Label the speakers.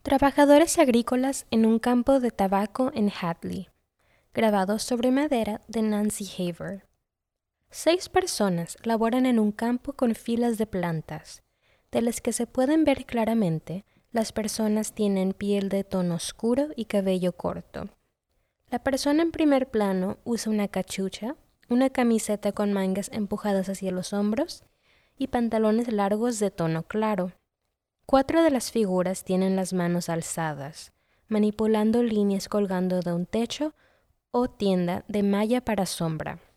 Speaker 1: Trabajadores agrícolas en un campo de tabaco en Hadley. Grabado sobre madera de Nancy Haver. 6 personas laboran en un campo con filas de plantas. De las que se pueden ver claramente, las personas tienen piel de tono oscuro y cabello corto. La persona en primer plano usa una cachucha, una camiseta con mangas empujadas hacia los hombros y pantalones largos de tono claro. 4 de las figuras tienen las manos alzadas, manipulando líneas colgando de un techo o tienda de malla para sombra.